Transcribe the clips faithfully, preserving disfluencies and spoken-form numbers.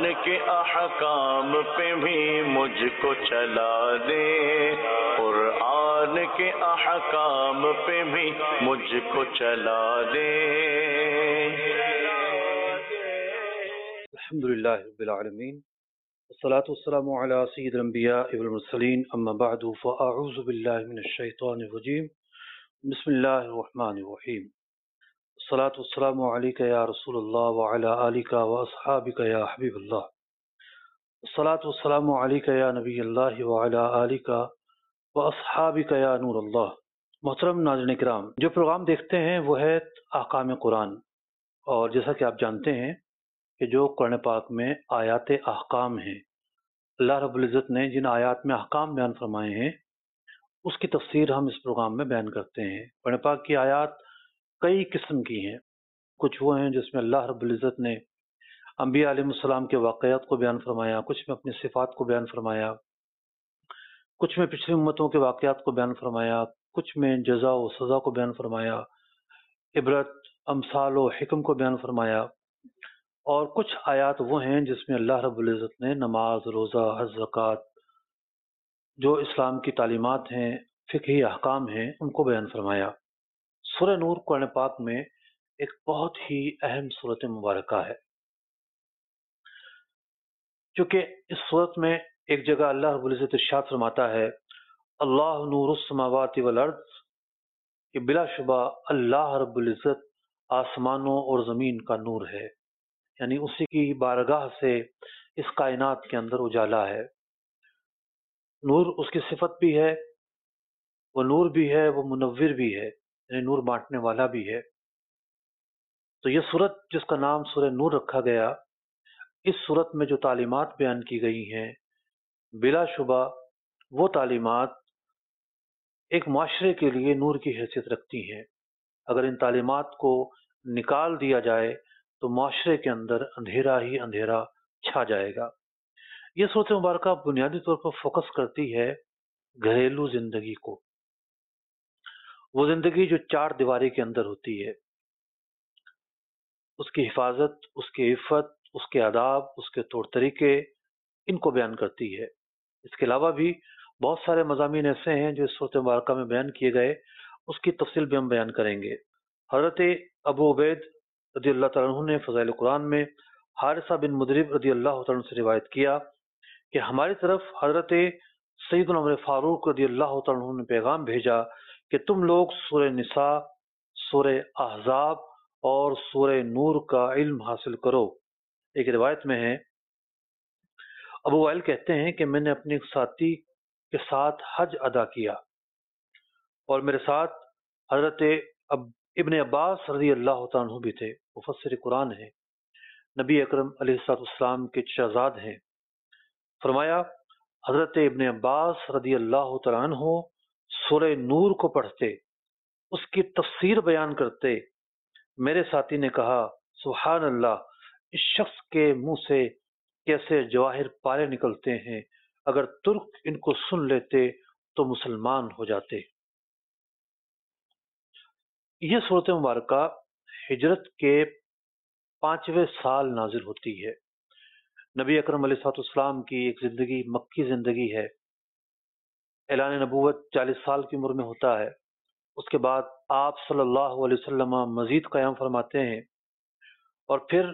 کے احکام پہ بھی مجھ کو چلا دے، قرآن کے احکام پہ بھی مجھ کو چلا دے۔ الحمدللہ رب العالمین، والصلاة والسلام علی سید الانبیاء والمرسلین، اما بعد فاعوذ باللہ من الشیطان الرجیم، بسم اللہ الرحمن الرحیم۔ الصلاة والسلام علیک یا رسول اللہ وعلی آلک واصحابک یا حبیب اللہ۔ الصلاة والسلام علیک یا نبی اللہ وعلی آلک واصحابک یا نور اللہ۔ محترم ناظرین کرام، جو پروگرام دیکھتے ہیں وہ ہے احکام قرآن، اور جیسا کہ آپ جانتے ہیں کہ جو قرآن پاک میں آیات احکام ہیں، اللہ رب العزت نے جن آیات میں احکام بیان فرمائے ہیں اس کی تفسیر ہم اس پروگرام میں بیان کرتے ہیں۔ قرآن پاک کی آیات کئی قسم کی ہیں، کچھ وہ ہیں جس میں اللہ رب العزت نے انبیاء علیہ السلام کے واقعات کو بیان فرمایا، کچھ میں اپنی صفات کو بیان فرمایا، کچھ میں پچھلی امتوں کے واقعات کو بیان فرمایا، کچھ میں جزا و سزا کو بیان فرمایا، عبرت، امثال و حکم کو بیان فرمایا، اور کچھ آیات وہ ہیں جس میں اللہ رب العزت نے نماز، روزہ، حج، زکوٰۃ، جو اسلام کی تعلیمات ہیں، فقہی احکام ہیں، ان کو بیان فرمایا۔ سورہ نور قرآن پاک میں ایک بہت ہی اہم سورۃ مبارکہ ہے، کیونکہ اس سورت میں ایک جگہ اللہ رب العزت ارشاد فرماتا ہے اللہ نور السماوات والارض، کہ بلا شبہ اللہ رب العزت آسمانوں اور زمین کا نور ہے، یعنی اسی کی بارگاہ سے اس کائنات کے اندر اجالا ہے۔ نور اس کی صفت بھی ہے، وہ نور بھی ہے، وہ منور بھی ہے، یعنی نور بانٹنے والا بھی ہے۔ تو یہ صورت جس کا نام سورہ نور رکھا گیا، اس صورت میں جو تعلیمات بیان کی گئی ہیں بلا شبہ وہ تعلیمات ایک معاشرے کے لیے نور کی حیثیت رکھتی ہیں۔ اگر ان تعلیمات کو نکال دیا جائے تو معاشرے کے اندر اندھیرا ہی اندھیرا چھا جائے گا۔ یہ سورۃ مبارکہ بنیادی طور پر فوکس کرتی ہے گھریلو زندگی کو، وہ زندگی جو چار دیواری کے اندر ہوتی ہے، اس کی حفاظت، اس کی عفت، اس کے آداب، اس کے طور طریقے، ان کو بیان کرتی ہے۔ اس کے علاوہ بھی بہت سارے مضامین ایسے ہیں جو اس سورۃ مبارکہ میں بیان کیے گئے، اس کی تفصیل بھی ہم بیان کریں گے۔ حضرت ابو عبید رضی اللہ تعالیٰ عنہ نے فضائل قرآن میں حارثہ بن مدرب رضی اللہ تعالیٰ عنہ سے روایت کیا کہ ہماری طرف حضرت سیدنا عمر فاروق رضی اللہ تعالیٰ عنہ نے پیغام بھیجا کہ تم لوگ سورہ نساء، سورہ احزاب اور سورہ نور کا علم حاصل کرو۔ ایک روایت میں ہے، ابو وائل کہتے ہیں کہ میں نے اپنے ایک ساتھی کے ساتھ حج ادا کیا اور میرے ساتھ حضرت اب ابن عباس رضی اللہ تعالیٰ عنہ بھی تھے، مفسر قرآن ہیں، نبی اکرم علیہ الصلوۃ والسلام کے شہزاد ہیں۔ فرمایا حضرت ابن عباس رضی اللہ تعالیٰ عنہ سورہ نور کو پڑھتے، اس کی تفسیر بیان کرتے، میرے ساتھی نے کہا سبحان اللہ، اس شخص کے منہ سے کیسے جواہر پارے نکلتے ہیں، اگر ترک ان کو سن لیتے تو مسلمان ہو جاتے۔ یہ سورۃ مبارکہ ہجرت کے پانچویں سال نازل ہوتی ہے۔ نبی اکرم علیہ الصلوۃ والسلام کی ایک زندگی مکی زندگی ہے، اعلان نبوت چالیس سال کی عمر میں ہوتا ہے۔ اس کے بعد آپ صلی اللہ علیہ وسلم مزید قیام فرماتے ہیں، اور پھر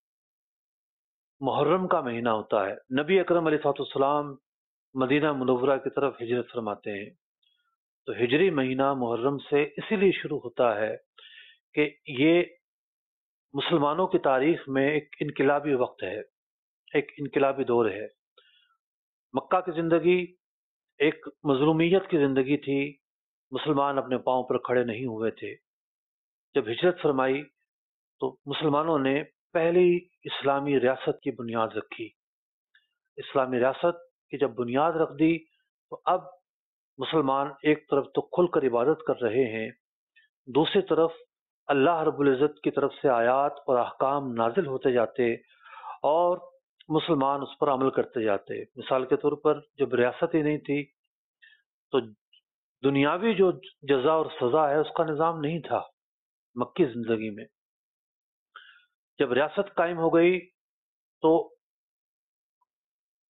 محرم کا مہینہ ہوتا ہے، نبی اکرم علیہ الصلوۃ والسلام مدینہ منورہ کی طرف ہجرت فرماتے ہیں۔ تو ہجری مہینہ محرم سے اسی لیے شروع ہوتا ہے کہ یہ مسلمانوں کی تاریخ میں ایک انقلابی وقت ہے، ایک انقلابی دور ہے۔ مکہ کی زندگی ایک مظلومیت کی زندگی تھی، مسلمان اپنے پاؤں پر کھڑے نہیں ہوئے تھے۔ جب ہجرت فرمائی تو مسلمانوں نے پہلی اسلامی ریاست کی بنیاد رکھی۔ اسلامی ریاست کی جب بنیاد رکھ دی تو اب مسلمان ایک طرف تو کھل کر عبادت کر رہے ہیں، دوسری طرف اللہ رب العزت کی طرف سے آیات اور احکام نازل ہوتے جاتے اور مسلمان اس پر عمل کرتے جاتے۔ مثال کے طور پر جب ریاست ہی نہیں تھی تو دنیاوی جو جزا اور سزا ہے اس کا نظام نہیں تھا مکی زندگی میں۔ جب ریاست قائم ہو گئی تو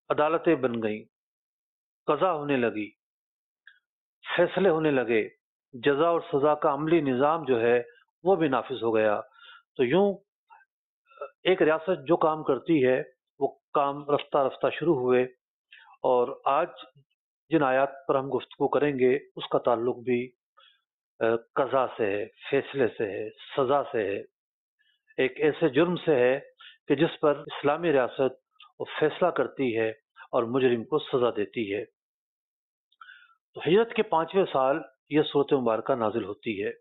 अदालतें बन गईं, कज़ा होने लगी, फैसले होने लगे, जजा और सजा का अमली निज़ाम जो है वो भी नाफिज हो गया। तो यूं एक रियासत जो काम करती है वो काम रफ्ता रफ्ता शुरू हुए, और आज जिन आयात पर हम गुफ्तगू करेंगे उसका ताल्लुक भी अ, कज़ा से है, फैसले से है, सजा से है, एक ऐसे जुर्म से है कि जिस पर इस्लामी रियासत वो फैसला करती है और मुजरिम को सजा देती है। तो हिजरत के पांचवें साल यह सूरत मुबारक नाजिल होती है।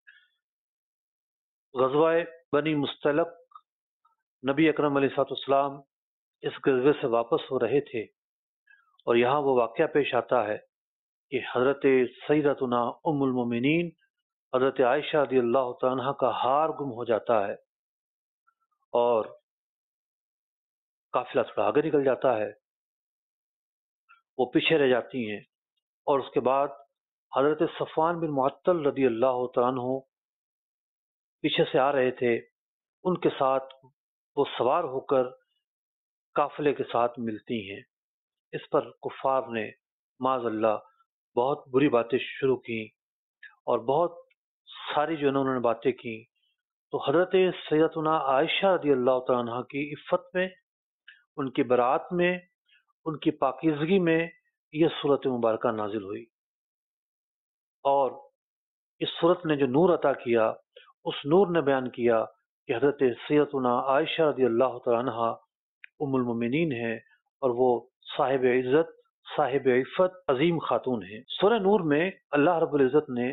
गज़वाए बनी मुस्तलक, नबी अकरम अलैहिस्सलाम इस गज़वे से वापस हो रहे थे, और यहाँ वो वाक़या पेश आता है कि हज़रत सैयदतुना उम्मुल मोमिनीन हज़रत आयशा रज़ियल्लाहु तआला अन्हा का हार गुम हो जाता है, और काफिला थोड़ा आगे निकल जाता है, वो पीछे रह जाती हैं। और उसके बाद हज़रत सफ़वान बिन मुअत्तल रज़ियल्लाहु तआला अन्हु पीछे से आ रहे थे, उनके साथ वो सवार होकर काफिले के साथ मिलती हैं। इस पर कुफ़ार ने माज़अल्लाह बहुत बुरी बातें शुरू की, और बहुत सारी जो है ना उन्होंने बातें की। तो हज़रत सैयदतुना आयशा रज़ियल्लाहु तआला अन्हा की इफ़्फ़त में, उनकी बरात में, उनकी पाकीज़गी में यह सूरत मुबारक नाजिल हुई। और इस सूरत ने जो नूर अता किया, उस नूर ने बयान किया कि हज़रत सैयदतुना आयशा रज़ियल्लाहु तआला अन्हा उम्मुल मोमिनीन है, और वो साहिब इज़्ज़त, साहिब इफ़्फ़त, अजीम खातून है। सूरह नूर में अल्लाह रब्बुल इज़्ज़त ने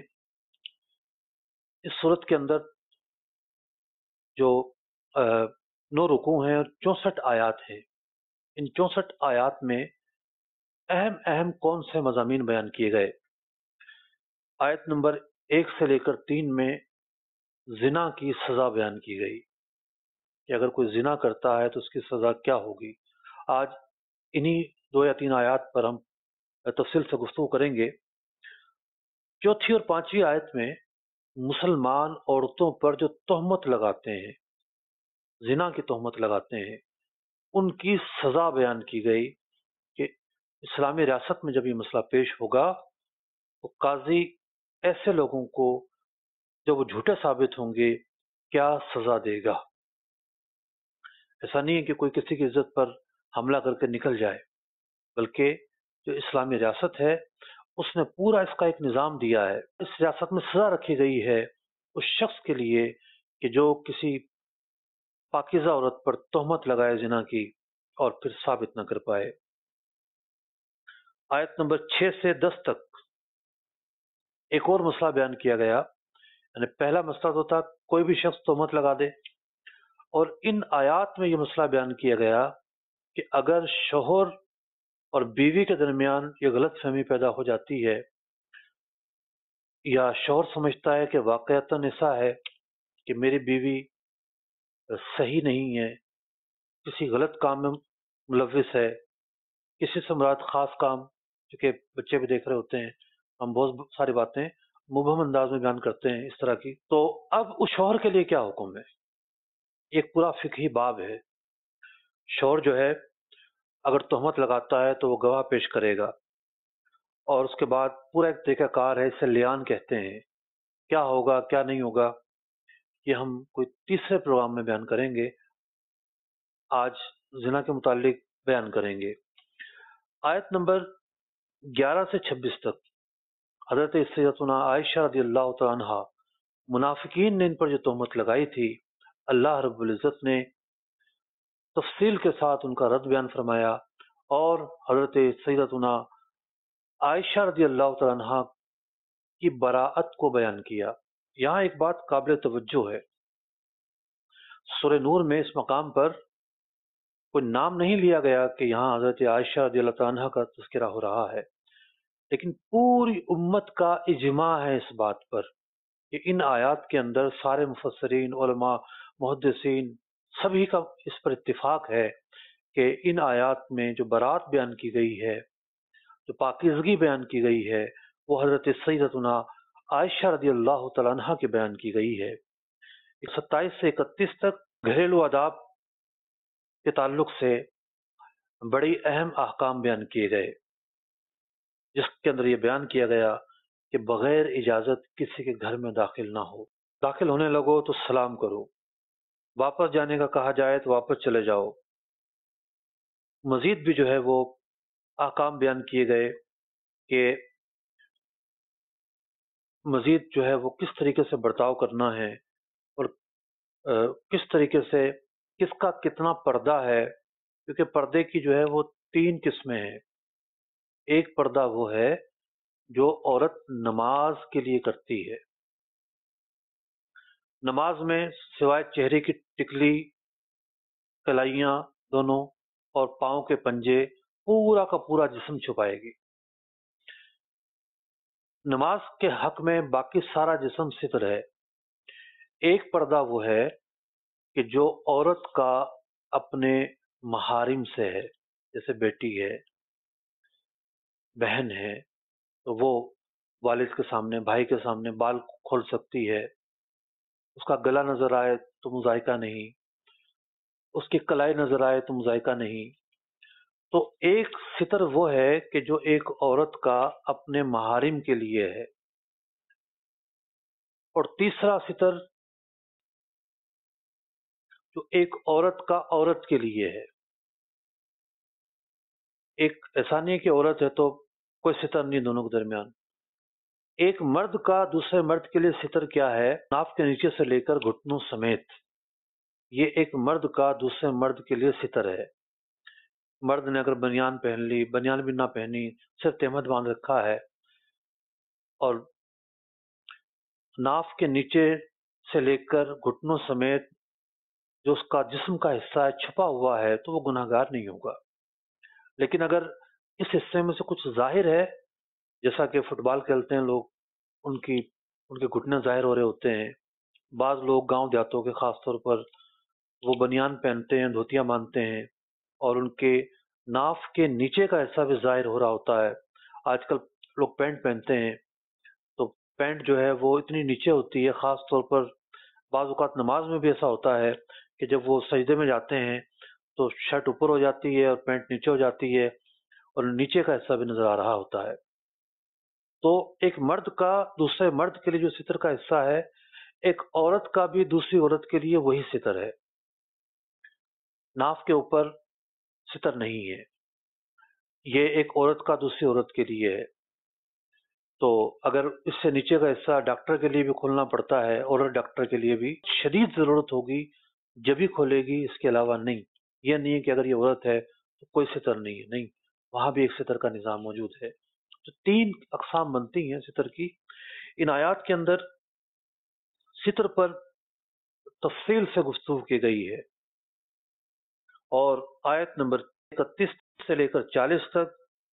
इस सूरत के अंदर जो अ, नौ रुकू हैं और चौसठ आयात हैं, इन चौसठ आयात में अहम अहम कौन से मज़ामीन बयान किए गए। आयत नंबर एक से लेकर तीन में जिना की सज़ा बयान की गई कि अगर कोई जिना करता है तो उसकी सज़ा क्या होगी। आज इन्हीं दो या तीन आयात पर हम तफसील से गुफ्तगू करेंगे। चौथी और पांचवी आयत में मुसलमान औरतों पर जो तोहमत लगाते हैं, जिना की तोहमत लगाते हैं, उनकी सज़ा बयान की गई कि इस्लामी रियासत में जब ये मसला पेश होगा तो काजी ऐसे लोगों को जब वो झूठे साबित होंगे क्या सजा देगा। ऐसा नहीं है कि कोई किसी की इज्जत पर हमला करके निकल जाए, बल्कि जो इस्लामी रियासत है उसने पूरा इसका एक निज़ाम दिया है। इस रियासत में सजा रखी गई है उस शख्स के लिए कि जो किसी पाकीज़ा औरत पर तोहमत लगाए जिना की और फिर साबित न कर पाए। आयत नंबर छह से दस तक एक और मसला बयान किया गया। यानी पहला मसला तो था कोई भी शख्स तोहमत लगा दे, और इन आयात में यह मसला बयान किया गया कि अगर शोहर और बीवी के दरमियान ये गलत फहमी पैदा हो जाती है, या शोहर समझता है कि वाकईतन ऐसा है कि मेरी बीवी सही नहीं है, किसी गलत काम में मुलविस है, किसी से मुराद खास काम, क्योंकि बच्चे भी देख रहे होते हैं, हम बहुत सारी बातें मुबहम अंदाज में बयान करते हैं इस तरह की। तो अब उस शोहर के लिए क्या हुक्म है, एक पूरा फिकही बाब है। शोहर जो है अगर तोहमत लगाता है तो वो गवाह पेश करेगा, और उसके बाद पूरा एक तरीकाकार है, इसे लियान कहते हैं। क्या होगा क्या नहीं होगा ये हम कोई तीसरे प्रोग्राम में बयान करेंगे। आज जिना के मुतालिक बयान करेंगे। आयत नंबर ग्यारह से छब्बीस तक हजरत सैयदतुना आयशा रज़ियल्लाहु तआला अन्हा, मुनाफिकीन ने इन पर जो तोहमत लगाई थी, अल्लाह रब्बुल इज़्ज़त ने तफसील के साथ उनका रद्द बयान फरमाया, और हजरत सैयदतुना आयशा रज़ियल्लाहु तआला अन्हा की बराअत को बयान किया। यहाँ एक बात काबिल तवज्जो है, सूरह नूर में इस मकाम पर कोई नाम नहीं लिया गया कि यहाँ हजरत आयशा रज़ियल्लाहु तआला अन्हा का तज़किरा हो रहा है, लेकिन पूरी उम्मत का इजमा है इस बात पर कि इन आयात के अंदर सारे मुफस्सिरीन, उलमा, मुहद्दिसीन सभी का इस पर इत्तिफाक है कि इन आयात में जो बरात बयान की गई है, जो पाकीज़गी बयान की गई है, वो हजरत सैयदतुना आयशा रज़ियल्लाहु तआला अन्हा की बयान की गई है। सत्ताईस से इकतीस तक घरेलू आदाब के ताल्लुक से بڑی اہم احکام بیان کیے گئے، جس کے اندر یہ بیان کیا گیا کہ بغیر اجازت کسی کے گھر میں داخل نہ ہو، داخل ہونے لگو تو سلام کرو، واپس جانے کا کہا جائے تو واپس چلے جاؤ۔ مزید بھی جو ہے وہ احکام بیان کیے گئے کہ مزید جو ہے وہ کس طریقے سے برتاؤ کرنا ہے، اور کس طریقے سے کس کا کتنا پردہ ہے، کیونکہ پردے کی جو ہے وہ تین قسمیں ہیں۔ ایک پردہ وہ ہے جو عورت نماز کے لیے کرتی ہے، نماز میں سوائے چہرے کی ٹکلی، کلائیاں دونوں اور پاؤں کے پنجے، پورا کا پورا جسم چھپائے گی۔ نماز کے حق میں باقی سارا جسم ستر ہے۔ ایک پردہ وہ ہے کہ جو عورت کا اپنے محارم سے ہے، جیسے بیٹی ہے، بہن ہے، تو وہ والد کے سامنے، بھائی کے سامنے بال کھول سکتی ہے، اس کا گلا نظر آئے تو مذائقہ نہیں، اس کی کلائی نظر آئے تو مذائقہ نہیں۔ تو ایک ستر وہ ہے کہ جو ایک عورت کا اپنے محارم کے لیے ہے، اور تیسرا ستر جو ایک عورت کا عورت کے لیے ہے۔ ایک ایسا نہیں کہ عورت ہے تو کوئی ستر نہیں دونوں کے درمیان۔ ایک مرد کا دوسرے مرد کے لیے ستر کیا ہے؟ ناف کے نیچے سے لے کر گھٹنوں سمیت، یہ ایک مرد کا دوسرے مرد کے لیے ستر ہے۔ مرد نے اگر بنیان پہن لی، بنیان بھی نہ پہنی، صرف تہمت باندھ رکھا ہے، اور ناف کے نیچے سے لے کر گھٹنوں سمیت جو اس کا جسم کا حصہ ہے چھپا ہوا ہے، تو وہ گناہ گار نہیں ہوگا۔ لیکن اگر اس حصے میں سے کچھ ظاہر ہے، جیسا کہ فٹ بال کھیلتے ہیں لوگ، ان کی ان کے گھٹنے ظاہر ہو رہے ہوتے ہیں، بعض لوگ گاؤں دیہاتوں کے خاص طور پر وہ بنیان پہنتے ہیں، دھوتیاں باندھتے ہیں، اور ان کے ناف کے نیچے کا حصہ بھی ظاہر ہو رہا ہوتا ہے۔ آج کل لوگ پینٹ پہنتے ہیں، تو پینٹ جو ہے وہ اتنی نیچے ہوتی ہے، خاص طور پر بعض اوقات نماز میں بھی ایسا ہوتا ہے کہ جب وہ سجدے میں جاتے ہیں تو شرٹ اوپر ہو جاتی ہے اور پینٹ نیچے ہو جاتی ہے، اور نیچے کا حصہ بھی نظر آ رہا ہوتا ہے۔ تو ایک مرد کا دوسرے مرد کے لیے جو ستر کا حصہ ہے، ایک عورت کا بھی دوسری عورت کے لیے وہی ستر ہے۔ ناف کے اوپر ستر نہیں ہے، یہ ایک عورت کا دوسری عورت کے لیے ہے۔ تو اگر اس سے نیچے کا حصہ ڈاکٹر کے لیے بھی کھولنا پڑتا ہے، عورت ڈاکٹر کے لیے بھی شدید ضرورت ہوگی جبھی کھولے گی، اس کے علاوہ نہیں۔ یہ نہیں ہے کہ اگر یہ عورت ہے تو کوئی ستر نہیں ہے، نہیں، وہاں بھی ایک ستر کا نظام موجود ہے۔ تو تین اقسام بنتی ہیں ستر کی۔ ان آیات کے اندر ستر پر تفصیل سے گفتگو کی گئی ہے، اور آیت نمبر اکتیس سے لے کر چالیس تک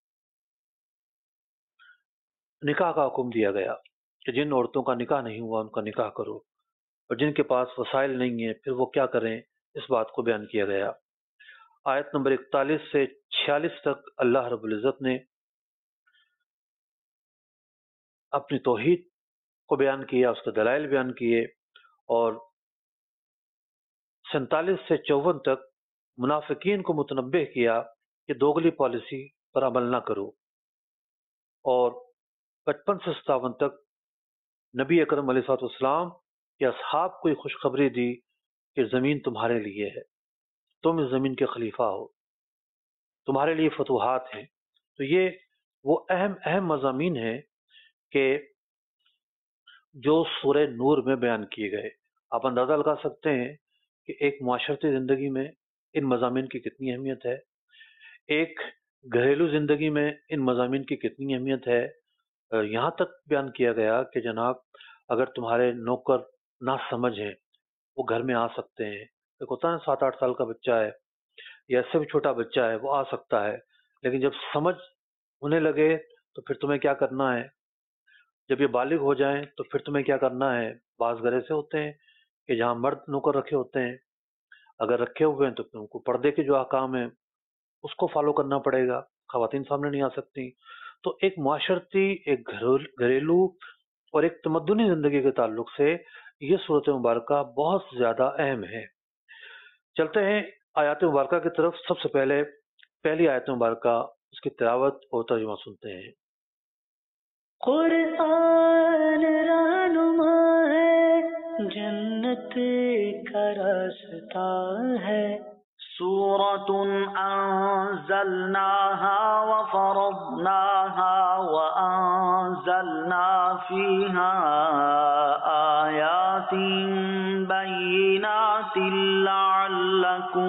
نکاح کا حکم دیا گیا کہ جن عورتوں کا نکاح نہیں ہوا ان کا نکاح کرو، اور جن کے پاس وسائل نہیں ہیں پھر وہ کیا کریں، اس بات کو بیان کیا گیا۔ آیت نمبر اکتالیس سے چھیالیس تک اللہ رب العزت نے اپنی توحید کو بیان کیا، اس کے دلائل بیان کیے، اور سینتالیس سے چون تک منافقین کو متنبہ کیا کہ دوغلی پالیسی پر عمل نہ کرو، اور پچپن سے ستاون تک نبی اکرم علیہ الصلوۃ والسلام کے اصحاب کو یہ خوشخبری دی کہ زمین تمہارے لیے ہے، تم اس زمین کے خلیفہ ہو، تمہارے لیے فتوحات ہیں۔ تو یہ وہ اہم اہم مضامین ہیں کہ جو سورہ نور میں بیان کیے گئے۔ آپ اندازہ لگا سکتے ہیں کہ ایک معاشرتی زندگی میں ان مضامین کی کتنی اہمیت ہے، ایک گھریلو زندگی میں ان مضامین کی کتنی اہمیت ہے۔ یہاں تک بیان کیا گیا کہ جناب اگر تمہارے نوکر نہ سمجھ ہیں وہ گھر میں آ سکتے ہیں۔ ایک ہوتا ہے سات آٹھ سال کا بچہ ہے یا اس سے بھی چھوٹا بچہ ہے، وہ آ سکتا ہے، لیکن جب سمجھ ہونے لگے تو پھر تمہیں کیا کرنا ہے، جب یہ بالغ ہو جائیں تو پھر تمہیں کیا کرنا ہے۔ بعض گھر ایسے ہوتے ہیں کہ جہاں مرد نوکر رکھے ہوتے ہیں، اگر رکھے ہوئے ہیں تو پھر ان کو پردے کے جو احکام ہیں اس کو فالو کرنا پڑے گا، خواتین سامنے نہیں آ سکتی۔ تو ایک معاشرتی، ایک گھریلو اور ایک تمدنی زندگی کے تعلق سے یہ صورت مبارکہ بہت زیادہ اہم ہے۔ چلتے ہیں آیات مبارکہ کی طرف۔ سب سے پہلے پہلی آیت مبارکہ اس کی تلاوت اور ترجمہ سنتے ہیں۔ قرآن رہنما ہے، جنت کا راستہ ہے، سورة أنزلناها وفرضناها وأنزلنا فيها آيات بينات لعلكم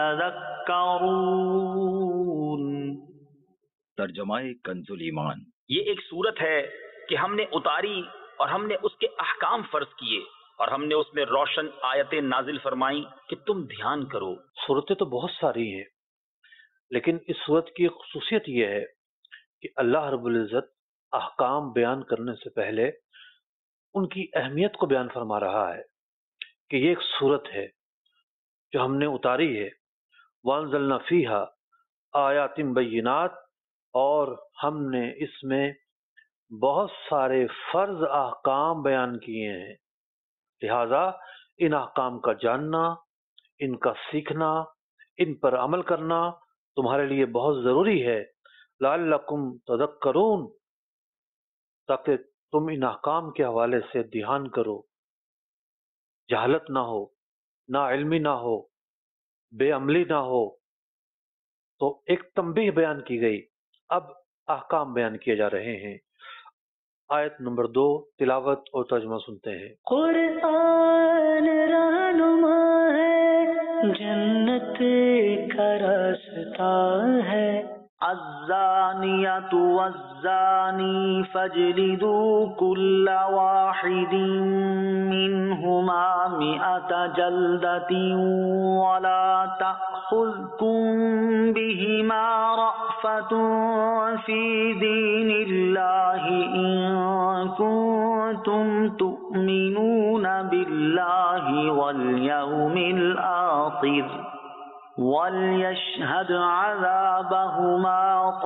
تذكرون۔ ترجمہ کنز الایمان۔ یہ ایک صورت ہے کہ ہم نے اتاری اور ہم نے اس کے احکام فرض کیے اور ہم نے اس میں روشن آیتیں نازل فرمائیں کہ تم دھیان کرو۔ صورتیں تو بہت ساری ہیں، لیکن اس صورت کی خصوصیت یہ ہے کہ اللہ رب العزت احکام بیان کرنے سے پہلے ان کی اہمیت کو بیان فرما رہا ہے کہ یہ ایک صورت ہے جو ہم نے اتاری ہے، وانزلنا فیہا آیات بینات، اور ہم نے اس میں بہت سارے فرض احکام بیان کیے ہیں، لہذا ان احکام کا جاننا، ان کا سیکھنا، ان پر عمل کرنا تمہارے لیے بہت ضروری ہے، لعلکم تذکرون، تاکہ تم ان احکام کے حوالے سے دھیان کرو، جہالت نہ ہو، نا علمی نہ ہو، بے عملی نہ ہو۔ تو ایک تنبیہ بیان کی گئی، اب احکام بیان کیے جا رہے ہیں۔ آیت نمبر دو، تلاوت اور ترجمہ سنتے ہیں۔ قرآن رہنما ہے، جنت کا راستہ ہے، الزانیۃ والزانی فاجلدوا کل واحد منہما مئۃ جلدۃ ولا تأخذکم بہما رأفۃ فی دین اللہ ان کنتم تؤمنون باللہ والیوم الآخر وَلْيَشْهَدْ عَذَابَهُمَا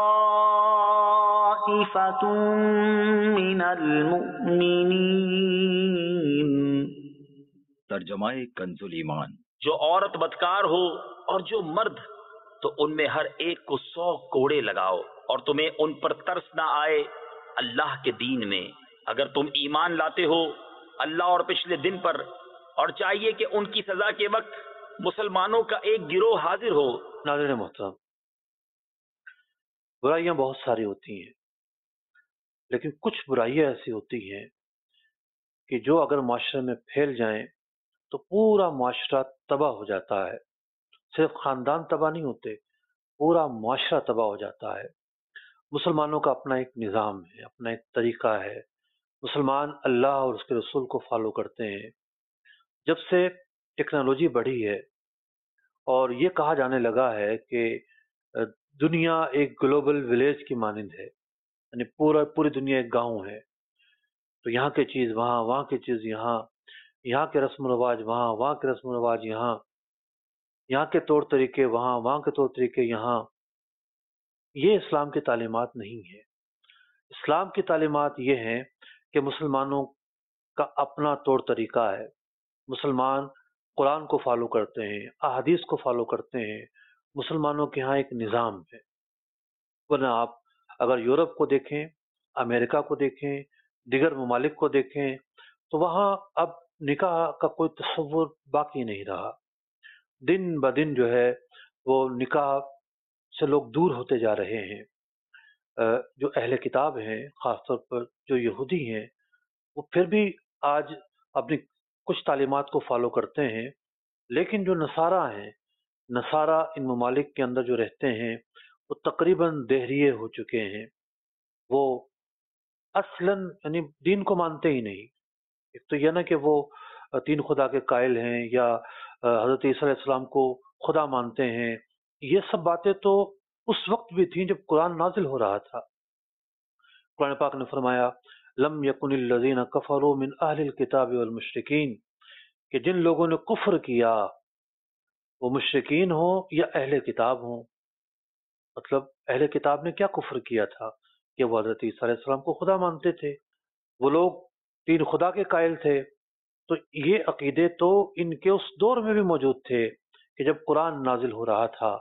طَائِفَةٌ مِّنَ الْمُؤْمِنِينَ۔ ترجمہ کنز الایمان۔ جو عورت بدکار ہو اور جو مرد، تو ان میں ہر ایک کو سو کوڑے لگاؤ، اور تمہیں ان پر ترس نہ آئے اللہ کے دین میں، اگر تم ایمان لاتے ہو اللہ اور پچھلے دن پر، اور چاہیے کہ ان کی سزا کے وقت مسلمانوں کا ایک گروہ حاضر ہو۔ ناظرین محترم، برائیاں بہت ساری ہوتی ہیں، لیکن کچھ برائیاں ایسی ہوتی ہیں کہ جو اگر معاشرے میں پھیل جائیں تو پورا معاشرہ تباہ ہو جاتا ہے۔ صرف خاندان تباہ نہیں ہوتے، پورا معاشرہ تباہ ہو جاتا ہے۔ مسلمانوں کا اپنا ایک نظام ہے، اپنا ایک طریقہ ہے، مسلمان اللہ اور اس کے رسول کو فالو کرتے ہیں۔ جب سے ٹیکنالوجی بڑھی ہے اور یہ کہا جانے لگا ہے کہ دنیا ایک گلوبل ولیج کی مانند ہے، یعنی پورا پوری دنیا ایک گاؤں ہے، تو یہاں کی چیز وہاں، وہاں کی چیز یہاں، یہاں کے رسم و رواج وہاں، وہاں کے رسم و رواج یہاں، یہاں کے طور طریقے وہاں، وہاں کے طور طریقے یہاں، یہ اسلام کی تعلیمات نہیں ہے۔ اسلام کی تعلیمات یہ ہیں کہ مسلمانوں کا اپنا طور طریقہ ہے، مسلمان قرآن کو فالو کرتے ہیں، احادیث کو فالو کرتے ہیں، مسلمانوں کے ہاں ایک نظام ہے۔ ورنہ آپ اگر یورپ کو دیکھیں، امریکہ کو دیکھیں، دیگر ممالک کو دیکھیں، تو وہاں اب نکاح کا کوئی تصور باقی نہیں رہا۔ دن بدن جو ہے وہ نکاح سے لوگ دور ہوتے جا رہے ہیں۔ جو اہل کتاب ہیں، خاص طور پر جو یہودی ہیں، وہ پھر بھی آج اپنی کچھ تعلیمات کو فالو کرتے ہیں، لیکن جو نصارہ ہیں، نصارہ ان ممالک کے اندر جو رہتے ہیں وہ تقریباً دہریے ہو چکے ہیں، وہ اصلاً یعنی دین کو مانتے ہی نہیں۔ ایک تو یہ نا کہ وہ تین خدا کے قائل ہیں یا حضرت عیسیٰ علیہ السلام کو خدا مانتے ہیں، یہ سب باتیں تو اس وقت بھی تھیں جب قرآن نازل ہو رہا تھا۔ قرآن پاک نے فرمایا لم یکن الذین کفروا من اہل الکتاب والمشرکین، کہ جن لوگوں نے کفر کیا وہ مشرکین ہوں یا اہل کتاب ہوں۔ مطلب اہل کتاب نے کیا کفر کیا تھا کہ وہ حضرت عیسیٰ علیہ السلام کو خدا مانتے تھے، وہ لوگ تین خدا کے قائل تھے۔ تو یہ عقیدے تو ان کے اس دور میں بھی موجود تھے کہ جب قرآن نازل ہو رہا تھا،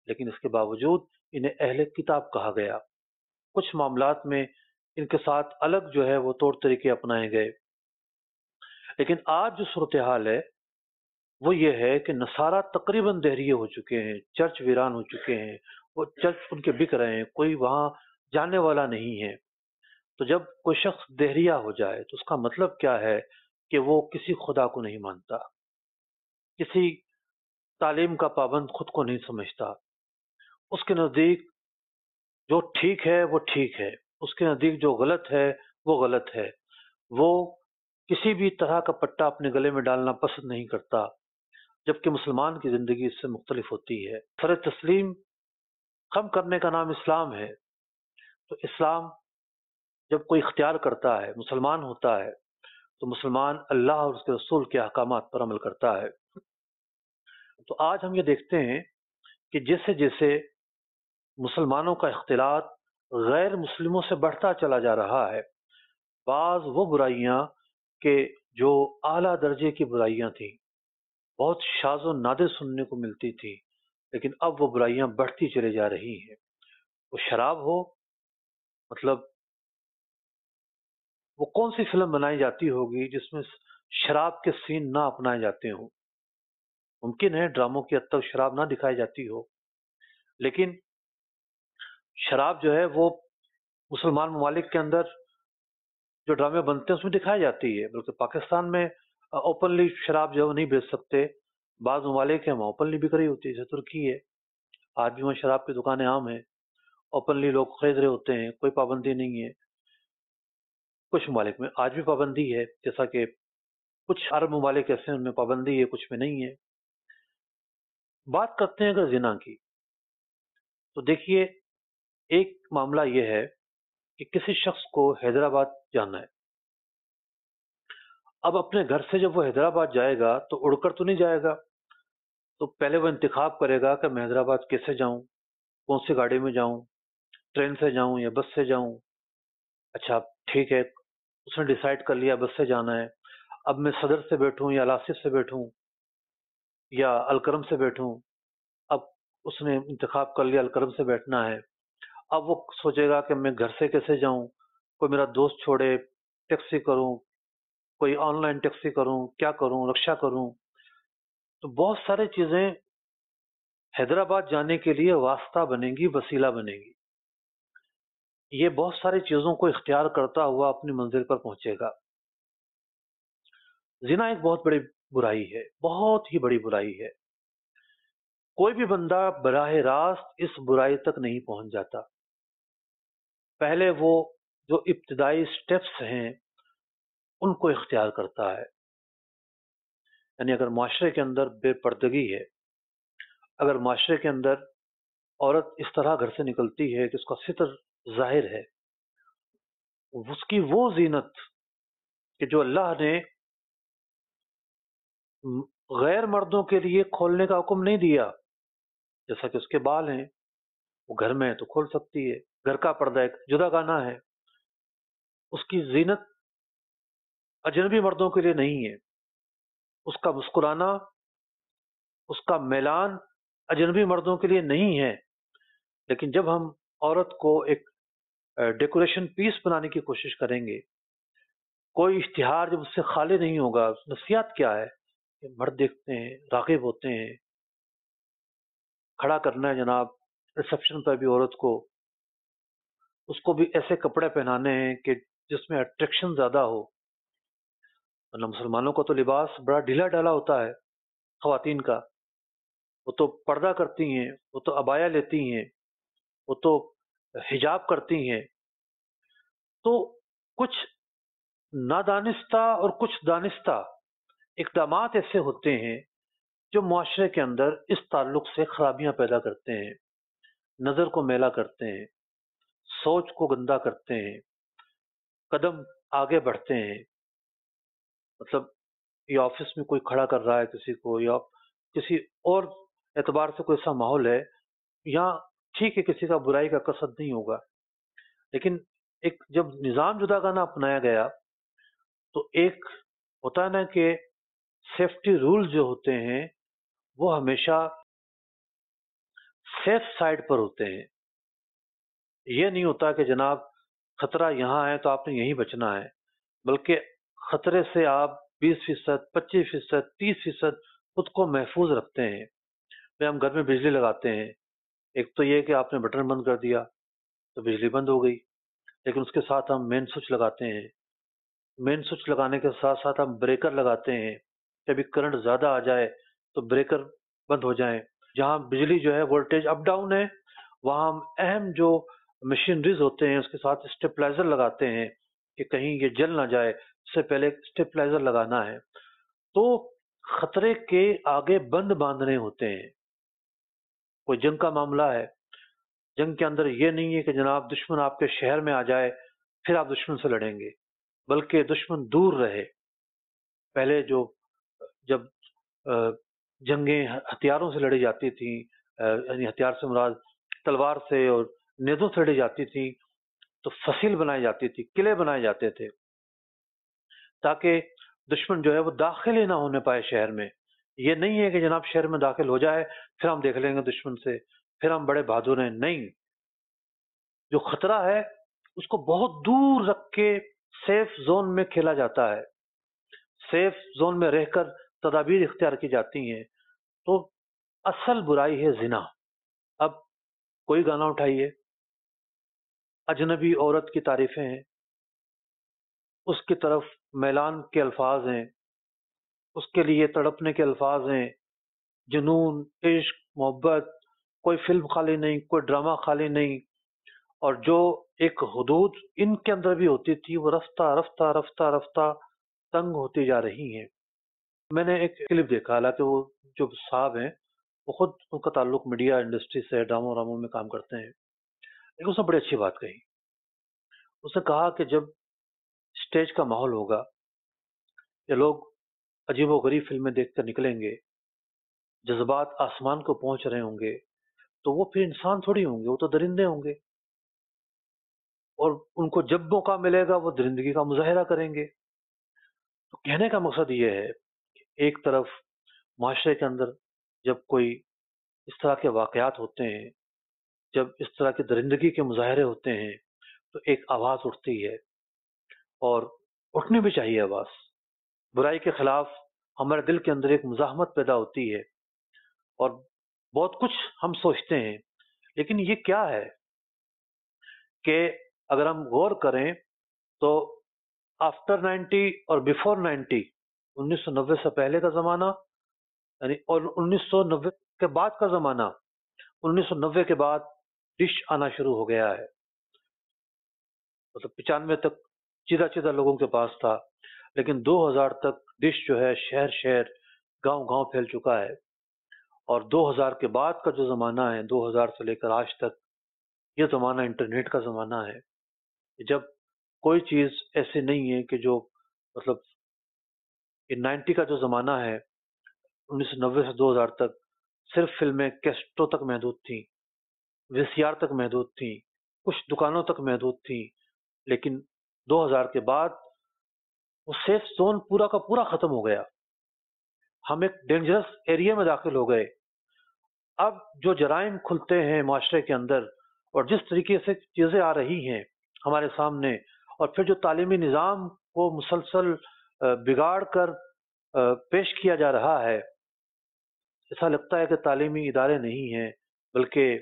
لیکن اس کے باوجود انہیں اہل کتاب کہا گیا۔ کچھ معاملات میں ان کے ساتھ الگ جو ہے وہ طور طریقے اپنائے گئے۔ لیکن آج جو صورتحال ہے وہ یہ ہے کہ نصارہ تقریباً دہریے ہو چکے ہیں، چرچ ویران ہو چکے ہیں، وہ چرچ ان کے بک رہے ہیں، کوئی وہاں جانے والا نہیں ہے۔ تو جب کوئی شخص دہریہ ہو جائے تو اس کا مطلب کیا ہے کہ وہ کسی خدا کو نہیں مانتا، کسی تعلیم کا پابند خود کو نہیں سمجھتا، اس کے نزدیک جو ٹھیک ہے وہ ٹھیک ہے، اس کے نزدیک جو غلط ہے وہ غلط ہے، وہ کسی بھی طرح کا پٹا اپنے گلے میں ڈالنا پسند نہیں کرتا، جبکہ مسلمان کی زندگی اس سے مختلف ہوتی ہے۔ سر تسلیم خم کرنے کا نام اسلام ہے۔ تو اسلام جب کوئی اختیار کرتا ہے، مسلمان ہوتا ہے، تو مسلمان اللہ اور اس کے رسول کے احکامات پر عمل کرتا ہے۔ تو آج ہم یہ دیکھتے ہیں کہ جیسے جیسے مسلمانوں کا اختلاط غیر مسلموں سے بڑھتا چلا جا رہا ہے، بعض وہ برائیاں کہ جو اعلیٰ درجے کی برائیاں تھیں، بہت شاذ و نادر سننے کو ملتی تھی، لیکن اب وہ برائیاں بڑھتی چلی جا رہی ہیں۔ وہ شراب ہو، مطلب وہ کون سی فلم بنائی جاتی ہوگی جس میں شراب کے سین نہ اپنائے جاتے ہوں؟ ممکن ہے ڈراموں کی حد تک شراب نہ دکھائی جاتی ہو، لیکن شراب جو ہے وہ مسلمان ممالک کے اندر جو ڈرامے بنتے ہیں اس میں دکھائی جاتی ہے، بلکہ پاکستان میں اوپنلی شراب جو ہے وہ نہیں بیچ سکتے، بعض ممالک ہیں وہاں اوپنلی بک رہی ہوتی ہے، جیسے ترکی ہے، آج بھی وہاں شراب کی دکانیں عام ہیں، اوپنلی لوگ خرید رہے ہوتے ہیں، کوئی پابندی نہیں ہے۔ کچھ ممالک میں آج بھی پابندی ہے، جیسا کہ کچھ عرب ممالک ایسے ہیں ان میں پابندی ہے، کچھ میں نہیں ہے۔ بات کرتے ہیں اگر زنا کی، تو دیکھیے ایک معاملہ یہ ہے کہ کسی شخص کو حیدرآباد جانا ہے، اب اپنے گھر سے جب وہ حیدرآباد جائے گا تو اڑ کر تو نہیں جائے گا، تو پہلے وہ انتخاب کرے گا کہ میں حیدرآباد کیسے جاؤں، کون سی گاڑی میں جاؤں، ٹرین سے جاؤں یا بس سے جاؤں۔ اچھا ٹھیک ہے، اس نے ڈیسائیڈ کر لیا بس سے جانا ہے، اب میں صدر سے بیٹھوں یا لاسف سے بیٹھوں یا الکرم سے بیٹھوں، اب اس نے انتخاب کر لیا الکرم سے بیٹھنا ہے۔ اب وہ سوچے گا کہ میں گھر سے کیسے جاؤں، کوئی میرا دوست چھوڑے، ٹیکسی کروں، کوئی آن لائن ٹیکسی کروں، کیا کروں، رکشہ کروں۔ تو بہت ساری چیزیں حیدرآباد جانے کے لیے واسطہ بنے گی، وسیلہ بنے گی۔ یہ بہت ساری چیزوں کو اختیار کرتا ہوا اپنی منزل پر پہنچے گا۔ زنا ایک بہت بڑی برائی ہے، بہت ہی بڑی برائی ہے۔ کوئی بھی بندہ براہ راست اس برائی تک نہیں پہنچ جاتا، پہلے وہ جو ابتدائی سٹیپس ہیں ان کو اختیار کرتا ہے۔ یعنی اگر معاشرے کے اندر بے پردگی ہے، اگر معاشرے کے اندر عورت اس طرح گھر سے نکلتی ہے کہ اس کا ستر ظاہر ہے، اس کی وہ زینت کہ جو اللہ نے غیر مردوں کے لیے کھولنے کا حکم نہیں دیا، جیسا کہ اس کے بال ہیں، وہ گھر میں ہے تو کھول سکتی ہے، گھر کا پردہ ایک جدا گانا ہے، اس کی زینت اجنبی مردوں کے لیے نہیں ہے، اس کا مسکرانا، اس کا میلان اجنبی مردوں کے لیے نہیں ہے۔ لیکن جب ہم عورت کو ایک ڈیکوریشن پیس بنانے کی کوشش کریں گے، کوئی اشتہار جب اس سے خالی نہیں ہوگا، نفسیات کیا ہے کہ مرد دیکھتے ہیں، راغب ہوتے ہیں، کھڑا کرنا ہے جناب ریسپشن پر بھی عورت کو، اس کو بھی ایسے کپڑے پہنانے ہیں کہ جس میں اٹریکشن زیادہ ہو۔ ورنہ مسلمانوں کا تو لباس بڑا ڈھیلا ڈھالا ہوتا ہے، خواتین کا، وہ تو پردہ کرتی ہیں، وہ تو عبایا لیتی ہیں، وہ تو حجاب کرتی ہیں۔ تو کچھ نادانستہ اور کچھ دانستہ اقدامات ایسے ہوتے ہیں جو معاشرے کے اندر اس تعلق سے خرابیاں پیدا کرتے ہیں، نظر کو میلا کرتے ہیں، سوچ کو گندا کرتے ہیں، قدم آگے بڑھتے ہیں۔ مطلب یہ آفس میں کوئی کھڑا کر رہا ہے کسی کو، یا کسی اور اعتبار سے کوئی ایسا ماحول ہے، یہاں ٹھیک ہے کسی کا برائی کا قصد نہیں ہوگا، لیکن ایک جب نظام جدا گانا اپنایا گیا تو ایک ہوتا ہے نا کہ سیفٹی رول جو ہوتے ہیں وہ ہمیشہ سیف سائڈ پر ہوتے ہیں. یہ نہیں ہوتا کہ جناب خطرہ یہاں ہے تو آپ نے یہیں بچنا ہے، بلکہ خطرے سے آپ بیس فیصد پچیس فیصد تیس فیصد خود کو محفوظ رکھتے ہیں. ہم گھر میں بجلی لگاتے ہیں، ایک تو یہ کہ آپ نے بٹن بند کر دیا تو بجلی بند ہو گئی، لیکن اس کے ساتھ ہم مین سوئچ لگاتے ہیں. مین سوئچ لگانے کے ساتھ ساتھ ہم بریکر لگاتے ہیں، کبھی کرنٹ زیادہ آ جائے تو بریکر بند ہو جائیں. جہاں بجلی جو ہے وولٹیج اپ ڈاؤن ہے وہاں ہم اہم جو مشینریز ہوتے ہیں اس کے ساتھ اسٹیپلائزر لگاتے ہیں کہ کہیں یہ جل نہ جائے، اس سے پہلے اسٹیپلائزر لگانا ہے. تو خطرے کے آگے بند باندھنے ہوتے ہیں. کوئی جنگ کا معاملہ ہے، جنگ کے اندر یہ نہیں ہے کہ جناب دشمن آپ کے شہر میں آ جائے پھر آپ دشمن سے لڑیں گے، بلکہ دشمن دور رہے. پہلے جو جب جنگیں ہتھیاروں سے لڑی جاتی تھیں، یعنی ہتھیار سے مراد تلوار سے اور نیزوں سے لڑی جاتی تھی، تو فصیل بنائی جاتی تھی، قلعے بنائے جاتے تھے تاکہ دشمن جو ہے وہ داخل ہی نہ ہونے پائے شہر میں. یہ نہیں ہے کہ جناب شہر میں داخل ہو جائے پھر ہم دیکھ لیں گے دشمن سے، پھر ہم بڑے بہادر ہیں. نہیں، جو خطرہ ہے اس کو بہت دور رکھ کے سیف زون میں کھیلا جاتا ہے، سیف زون میں رہ کر تدابیر اختیار کی جاتی ہیں. تو اصل برائی ہے زنا. اب کوئی گانا اٹھائیے، اجنبی عورت کی تعریفیں ہیں، اس کی طرف میلان کے الفاظ ہیں، اس کے لیے تڑپنے کے الفاظ ہیں، جنون، عشق، محبت، کوئی فلم خالی نہیں، کوئی ڈرامہ خالی نہیں. اور جو ایک حدود ان کے اندر بھی ہوتی تھی وہ رفتہ رفتہ رفتہ رفتہ تنگ ہوتی جا رہی ہیں. میں نے ایک کلپ دیکھا، حالانکہ وہ جو صاحب ہیں وہ خود ان کا تعلق میڈیا انڈسٹری سے ڈراموں راموں میں کام کرتے ہیں، لیکن اس نے بڑی اچھی بات کہی. اس نے کہا کہ جب اسٹیج کا ماحول ہوگا یا لوگ عجیب و غریب فلمیں دیکھ کر نکلیں گے، جذبات آسمان کو پہنچ رہے ہوں گے، تو وہ پھر انسان تھوڑی ہوں گے، وہ تو درندے ہوں گے، اور ان کو جب موقع ملے گا وہ درندگی کا مظاہرہ کریں گے. تو کہنے کا مقصد یہ ہے کہ ایک طرف معاشرے کے اندر جب کوئی اس طرح کے واقعات ہوتے ہیں، جب اس طرح کی درندگی کے مظاہرے ہوتے ہیں، تو ایک آواز اٹھتی ہے، اور اٹھنی بھی چاہیے آواز. برائی کے خلاف ہمارے دل کے اندر ایک مزاحمت پیدا ہوتی ہے، اور بہت کچھ ہم سوچتے ہیں، لیکن یہ کیا ہے کہ اگر ہم غور کریں تو آفٹر نائنٹی اور بیفور نائنٹی، انیس سو نوے سے پہلے کا زمانہ یعنی اور انیس سو نوے کے بعد کا زمانہ، انیس سو نوے کے بعد ڈش آنا شروع ہو گیا ہے. مطلب پچانوے تک چیدہ چیدہ لوگوں کے پاس تھا، لیکن دو ہزار تک ڈش جو ہے شہر شہر گاؤں گاؤں پھیل چکا ہے. اور دو ہزار کے بعد کا جو زمانہ ہے، دو ہزار سے لے کر آج تک، یہ زمانہ انٹرنیٹ کا زمانہ ہے. جب کوئی چیز ایسی نہیں ہے کہ جو مطلب یہ نائنٹی کا جو زمانہ ہے، انیس سو نوے سے دو ہزار تک صرف فلمیں کیسٹوں تک محدود تھیں، وی سی آر تک محدود تھیں، کچھ دکانوں تک محدود تھیں. لیکن دو ہزار کے بعد وہ سیف زون پورا کا پورا ختم ہو گیا، ہم ایک ڈینجرس ایریا میں داخل ہو گئے. اب جو جرائم کھلتے ہیں معاشرے کے اندر اور جس طریقے سے چیزیں آ رہی ہیں ہمارے سامنے، اور پھر جو تعلیمی نظام کو مسلسل بگاڑ کر پیش کیا جا رہا ہے، ایسا لگتا ہے کہ تعلیمی ادارے نہیں ہیں، بلکہ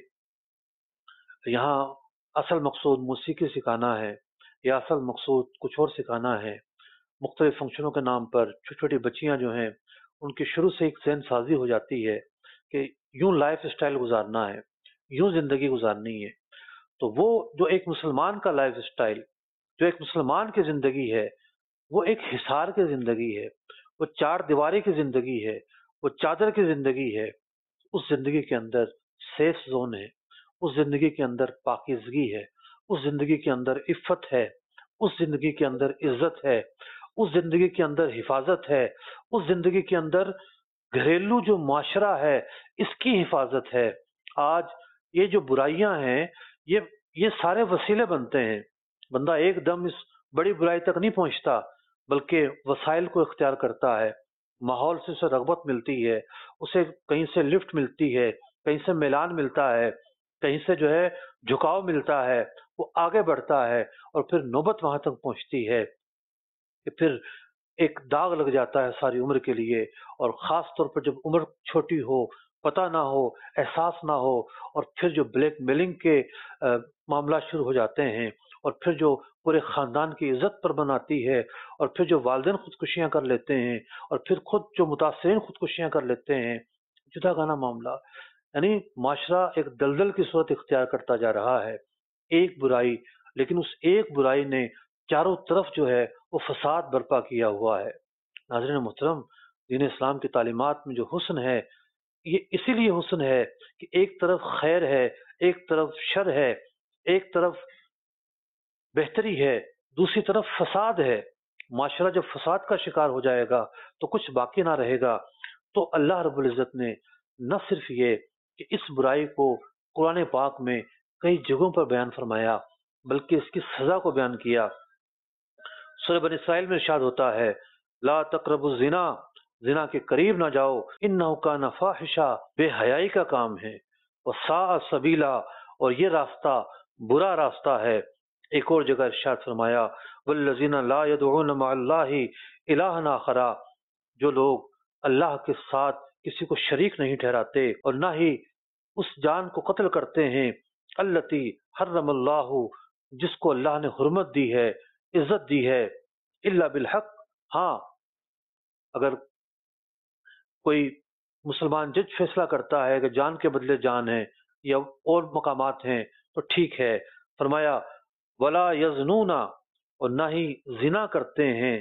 یہاں اصل مقصود موسیقی سکھانا ہے یا اصل مقصود کچھ اور سکھانا ہے. مختلف فنکشنوں کے نام پر چھوٹی چھوٹی بچیاں جو ہیں ان کی شروع سے ایک ذہن سازی ہو جاتی ہے کہ یوں لائف اسٹائل گزارنا ہے، یوں زندگی گزارنی ہے. تو وہ جو ایک مسلمان کا لائف اسٹائل، جو ایک مسلمان کی زندگی ہے، وہ ایک حصار کی زندگی ہے، وہ چار دیواری کی زندگی ہے، وہ چادر کی زندگی ہے. اس زندگی کے اندر سیف زون ہے، اس زندگی کے اندر پاکیزگی ہے، اس زندگی کے اندر عفت ہے، اس زندگی کے اندر عزت ہے، اس زندگی کے اندر حفاظت ہے، اس زندگی کے اندر گھریلو جو معاشرہ ہے اس کی حفاظت ہے. آج یہ جو برائیاں ہیں یہ یہ سارے وسیلے بنتے ہیں. بندہ ایک دم اس بڑی برائی تک نہیں پہنچتا، بلکہ وسائل کو اختیار کرتا ہے، ماحول سے اسے رغبت ملتی ہے، اسے کہیں سے لفٹ ملتی ہے، کہیں سے میلان ملتا ہے، کہیں سے جو ہے جھکاؤ ملتا ہے، وہ آگے بڑھتا ہے اور پھر نوبت وہاں تک پہنچتی ہے کہ پھر ایک داغ لگ جاتا ہے ساری عمر کے لیے، اور خاص طور پر جب عمر چھوٹی ہو، پتہ نہ ہو، احساس نہ ہو، اور پھر جو بلیک میلنگ کے معاملات شروع ہو جاتے ہیں، اور پھر جو پورے خاندان کی عزت پر بناتی ہے، اور پھر جو والدین خودکشیاں کر لیتے ہیں، اور پھر خود جو متاثرین خودکشیاں کر لیتے ہیں، جدا گانا معاملہ، یعنی معاشرہ ایک دلدل کی صورت اختیار کرتا جا رہا ہے، ایک برائی، لیکن اس ایک برائی نے چاروں طرف جو ہے وہ فساد برپا کیا ہوا ہے۔ ناظرین محترم، دین اسلام کی تعلیمات میں جو حسن ہے، یہ اسی لیے حسن ہے کہ ایک طرف خیر ہے، ایک طرف شر ہے، ایک طرف بہتری ہے، دوسری طرف فساد ہے۔ معاشرہ جب فساد کا شکار ہو جائے گا تو کچھ باقی نہ رہے گا۔ تو اللہ رب العزت نے نہ صرف یہ کہ اس برائی کو قرآن پاک میں کئی جگہوں پر بیان فرمایا، بلکہ اس کی سزا کو بیان کیا۔ سورہ بنی اسرائیل میں ارشاد ہوتا ہے، لا تقربوا الزنا، زنا کے قریب نہ جاؤ، انہ کان فاحشہ، بے حیائی کا کام ہے، وساء سبیلا، اور یہ راستہ برا راستہ ہے۔ ایک اور جگہ ارشاد فرمایا، والذین لا يدعون مع اللہ الہا آخر، جو لوگ اللہ کے ساتھ کسی کو شریک نہیں ٹھہراتے اور نہ ہی اس جان کو قتل کرتے ہیں التی حرم اللہ، جس کو اللہ نے حرمت دی ہے، عزت دی ہے، الا بالحق، ہاں اگر کوئی مسلمان جج فیصلہ کرتا ہے کہ جان کے بدلے جان ہے یا اور مقامات ہیں تو ٹھیک ہے۔ فرمایا ولا یزنون، اور نہ ہی زنا کرتے ہیں،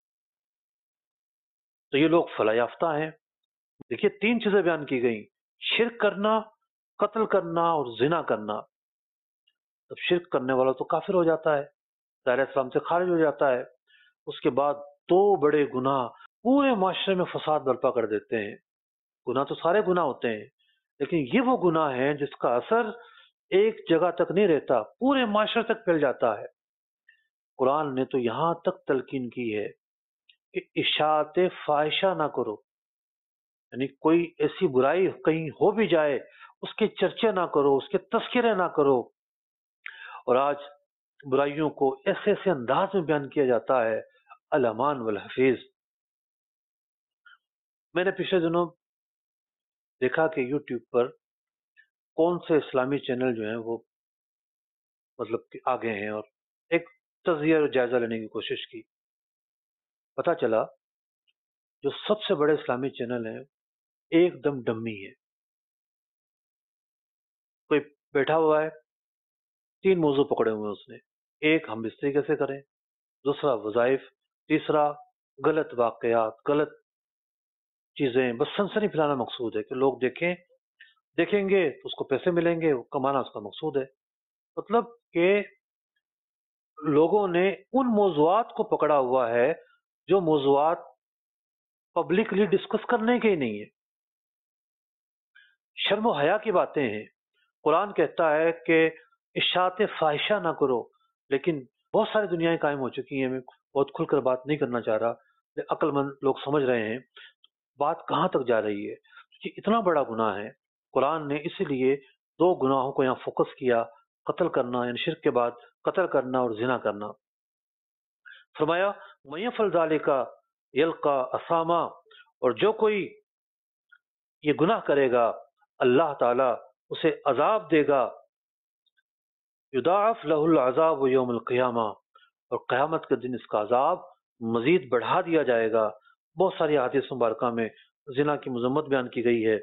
تو یہ لوگ فلاح یافتہ ہیں۔ دیکھیے تین چیزیں بیان کی گئیں، شرک کرنا، قتل کرنا اور زنا کرنا۔ تب شرک کرنے والا تو کافر ہو جاتا ہے، دائرہ اسلام سے خارج ہو جاتا ہے۔ اس کے بعد دو بڑے گناہ پورے معاشرے میں فساد برپا کر دیتے ہیں۔ گناہ تو سارے گناہ ہوتے ہیں، لیکن یہ وہ گناہ ہیں جس کا اثر ایک جگہ تک نہیں رہتا، پورے معاشرے تک پھیل جاتا ہے۔ قرآن نے تو یہاں تک تلقین کی ہے کہ اشاعت فاحشہ نہ کرو، یعنی کوئی ایسی برائی کہیں ہو بھی جائے اس کے چرچے نہ کرو، اس کے تذکرے نہ کرو۔ اور آج برائیوں کو ایسے ایسے انداز میں بیان کیا جاتا ہے، الامان والحفیظ۔ میں نے پچھلے دنوں دیکھا کہ یوٹیوب پر کون سے اسلامی چینل جو ہیں وہ مطلب کہ آگے ہیں، اور ایک تجزیہ اور جائزہ لینے کی کوشش کی۔ پتہ چلا جو سب سے بڑے اسلامی چینل ہیں ایک دم ڈمی ہے۔ کوئی بیٹھا ہوا ہے، تین موضوع پکڑے ہوئے ہیں اس نے، ایک ہم بستری کیسے کریں، دوسرا وظائف، تیسرا غلط واقعات، غلط چیزیں، بس سنسنی پھیلانا مقصود ہے کہ لوگ دیکھیں دیکھیں گے تو اس کو پیسے ملیں گے، کمانا اس کا مقصود ہے۔ مطلب کہ لوگوں نے ان موضوعات کو پکڑا ہوا ہے جو موضوعات پبلکلی ڈسکس کرنے کے ہی نہیں ہے، شرم و حیا کی باتیں ہیں۔ قرآن کہتا ہے کہ اشاعت فاحشہ نہ کرو، لیکن بہت ساری دنیایں قائم ہو چکی ہیں۔ میں بہت کھل کر بات نہیں کرنا چاہ رہا، عقل مند لوگ سمجھ رہے ہیں بات کہاں تک جا رہی ہے۔ یہ اتنا بڑا گناہ ہے، قرآن نے اسی لیے دو گناہوں کو یہاں فوکس کیا، قتل کرنا یعنی شرک کے بعد قتل کرنا اور زنا کرنا۔ فرمایا مَن یفعل ذَلِکَ یلقی اثاما، اور جو کوئی یہ گناہ کرے گا اللہ تعالیٰ اسے عذاب دے گا، یضاعف لہ العذاب یوم القیامہ، اور قیامت کے دن اس کا عذاب مزید بڑھا دیا جائے گا۔ بہت ساری احادیث مبارکہ میں زنا کی مذمت بیان کی گئی ہے۔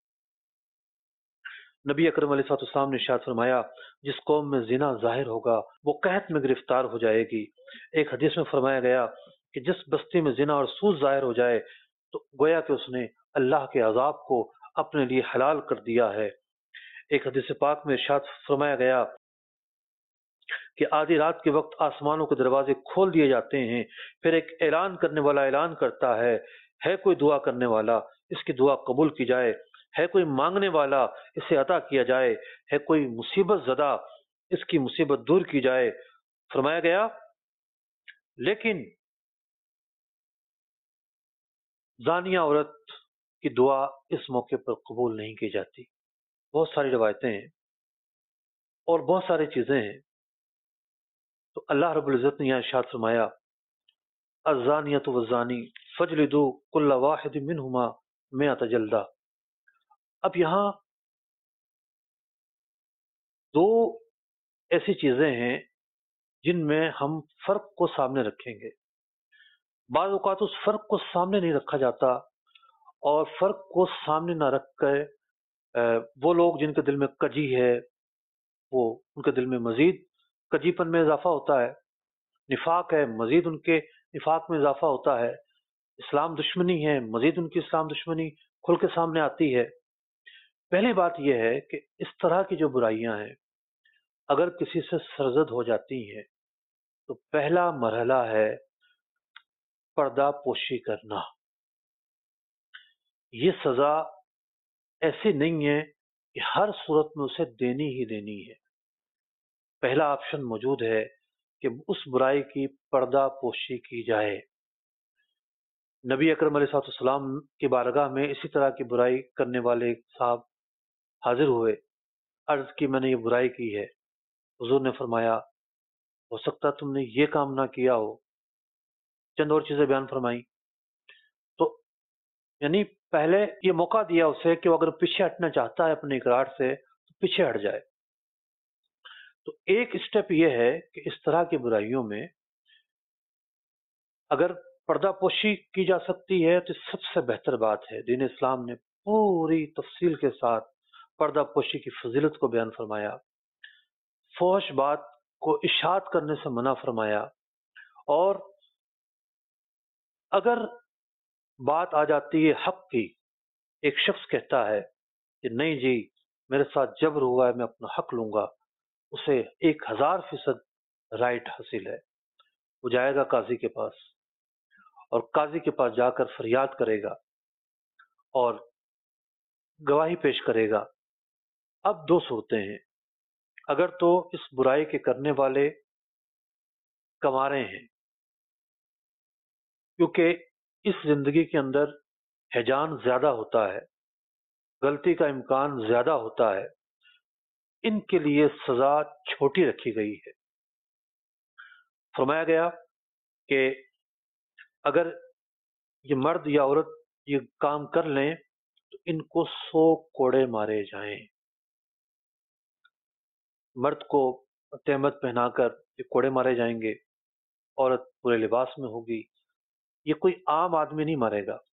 نبی اکرم علیہ الصلوۃ والسلام نے ارشاد فرمایا جس قوم میں زنا ظاہر ہوگا وہ قحط میں گرفتار ہو جائے گی۔ ایک حدیث میں فرمایا گیا کہ جس بستی میں زنا اور سود ظاہر ہو جائے تو گویا کہ اس نے اللہ کے عذاب کو اپنے لیے حلال کر دیا ہے۔ ایک حدیث پاک میں ارشاد فرمایا گیا کہ آدھی رات کے وقت آسمانوں کے دروازے کھول دیے جاتے ہیں، پھر ایک اعلان کرنے والا اعلان کرتا ہے ہے کوئی دعا کرنے والا، اس کی دعا قبول کی جائے، ہے کوئی مانگنے والا، اسے عطا کیا جائے، ہے کوئی مصیبت زدہ، اس کی مصیبت دور کی جائے۔ فرمایا گیا لیکن زانیہ عورت کی دعا اس موقع پر قبول نہیں کی جاتی۔ بہت ساری روایتیں ہیں اور بہت ساری چیزیں ہیں. تو اللہ رب العزت نے یہاں ارشاد فرمایا الزانیۃ والزانی فجلدوا کل واحد منہما مئۃ جلدہ. اب یہاں دو ایسی چیزیں ہیں جن میں ہم فرق کو سامنے رکھیں گے. بعض اوقات اس فرق کو سامنے نہیں رکھا جاتا، اور فرق کو سامنے نہ رکھ کر وہ لوگ جن کے دل میں کجی ہے وہ ان کے دل میں مزید کجی پن میں اضافہ ہوتا ہے، نفاق ہے مزید ان کے نفاق میں اضافہ ہوتا ہے، اسلام دشمنی ہے مزید ان کی اسلام دشمنی کھل کے سامنے آتی ہے. پہلی بات یہ ہے کہ اس طرح کی جو برائیاں ہیں اگر کسی سے سرزد ہو جاتی ہیں تو پہلا مرحلہ ہے پردہ پوشی کرنا. یہ سزا ایسی نہیں ہے کہ ہر صورت میں اسے دینی ہی دینی ہے. پہلا آپشن موجود ہے کہ اس برائی کی پردہ پوشی کی جائے. نبی اکرم علیہ الصلوۃ والسلام کی بارگاہ میں اسی طرح کی برائی کرنے والے صاحب حاضر ہوئے، عرض کی میں نے یہ برائی کی ہے. حضور نے فرمایا ہو سکتا تم نے یہ کام نہ کیا ہو. چند اور چیزیں بیان فرمائی. تو یعنی پہلے یہ موقع دیا اسے کہ وہ اگر پیچھے ہٹنا چاہتا ہے اپنے اقرار سے تو پیچھے ہٹ جائے. تو ایک اسٹیپ یہ ہے کہ اس طرح کی برائیوں میں اگر پردہ پوشی کی جا سکتی ہے تو سب سے بہتر بات ہے. دین اسلام نے پوری تفصیل کے ساتھ پردہ پوشی کی فضیلت کو بیان فرمایا، فحش بات کو اشاعت کرنے سے منع فرمایا. اور اگر بات آ جاتی ہے حق کی، ایک شخص کہتا ہے کہ نہیں جی میرے ساتھ جبر ہوا ہے میں اپنا حق لوں گا، اسے ایک ہزار فیصد رائٹ حاصل ہے. وہ جائے گا قاضی کے پاس اور قاضی کے پاس جا کر فریاد کرے گا اور گواہی پیش کرے گا. اب دو صورتیں ہیں. اگر تو اس برائی کے کرنے والے کمارے ہیں، کیونکہ اس زندگی کے اندر ہیجان زیادہ ہوتا ہے، غلطی کا امکان زیادہ ہوتا ہے، ان کے لیے سزا چھوٹی رکھی گئی ہے. فرمایا گیا کہ اگر یہ مرد یا عورت یہ کام کر لیں تو ان کو سو کوڑے مارے جائیں. مرد کو تہمت پہنا کر یہ کوڑے مارے جائیں گے، عورت پورے لباس میں ہوگی. یہ کوئی عام آدمی نہیں مارے گا،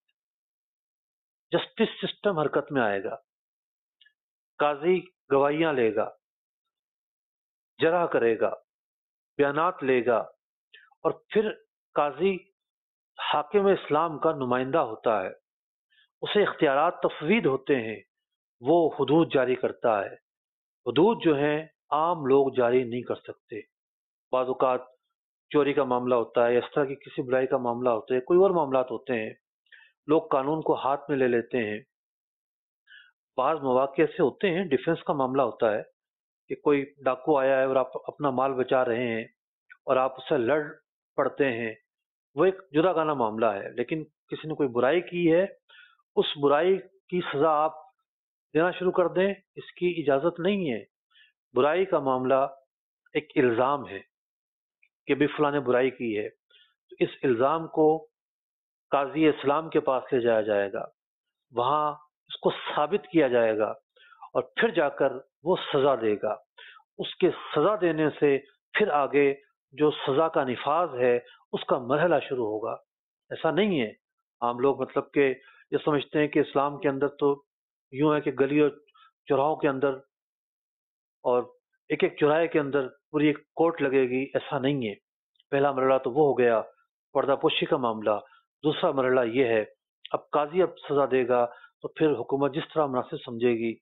جسٹس سسٹم حرکت میں آئے گا. قاضی گواہیاں لے گا، جرح کرے گا، بیانات لے گا، اور پھر قاضی حاکم اسلام کا نمائندہ ہوتا ہے، اسے اختیارات تفویض ہوتے ہیں، وہ حدود جاری کرتا ہے. حدود جو ہیں عام لوگ جاری نہیں کر سکتے. بعض اوقات چوری کا معاملہ ہوتا ہے، اس طرح کی کسی برائی کا معاملہ ہوتا ہے، کوئی اور معاملات ہوتے ہیں، لوگ قانون کو ہاتھ میں لے لیتے ہیں. بعض مواقع ایسے ہوتے ہیں ڈیفنس کا معاملہ ہوتا ہے کہ کوئی ڈاکو آیا ہے اور آپ اپنا مال بچا رہے ہیں اور آپ اس سے لڑ پڑتے ہیں، وہ ایک جدا گانا معاملہ ہے. لیکن کسی نے کوئی برائی کی ہے، اس برائی کی سزا آپ دینا شروع کر دیں، اس کی اجازت نہیں ہے. برائی کا معاملہ ایک الزام ہے کہ بھی فلاں نے برائی کی ہے، تو اس الزام کو قاضی اسلام کے پاس لے جایا جائے گا، وہاں اس کو ثابت کیا جائے گا اور پھر جا کر وہ سزا دے گا. اس کے سزا دینے سے پھر آگے جو سزا کا نفاذ ہے اس کا مرحلہ شروع ہوگا. ایسا نہیں ہے عام لوگ مطلب کہ یہ سمجھتے ہیں کہ اسلام کے اندر تو یوں ہے کہ گلی اور چوراہوں کے اندر اور ایک ایک چوراہے کے اندر پوری ایک کورٹ لگے گی. ایسا نہیں ہے. پہلا مرحلہ تو وہ ہو گیا پردہ پوشی کا معاملہ. دوسرا مرحلہ یہ ہے اب قاضی اب سزا دے گا تو پھر حکومت جس طرح مناسب سمجھے گی،